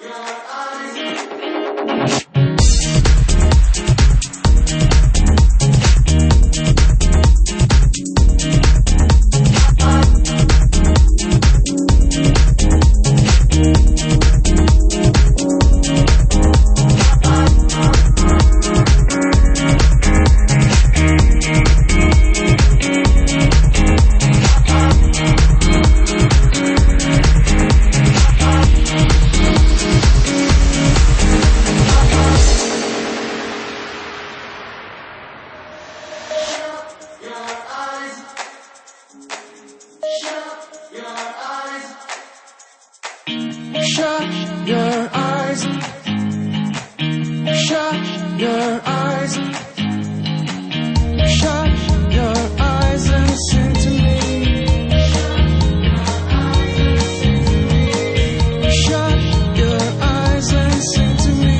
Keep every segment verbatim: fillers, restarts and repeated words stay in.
Shut your eyes. Shut your eyes. Shut your eyes and listen to me. Shut your eyes and listen to me.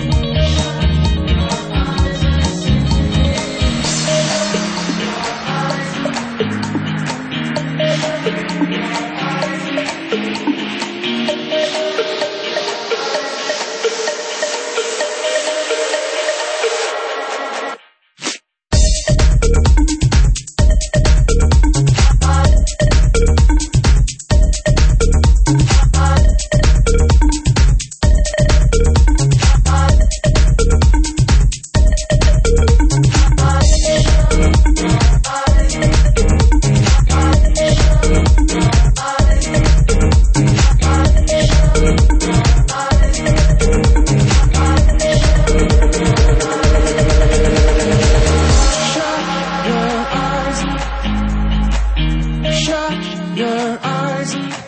Your eyes.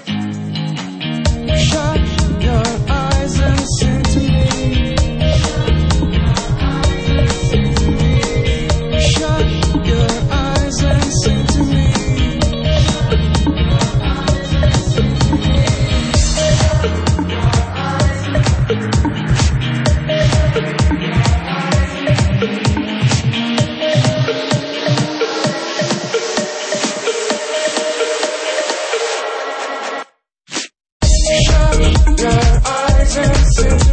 Shut your eyes and listen to me. Shut your eyes and listen to me. Shut your eyes and listen.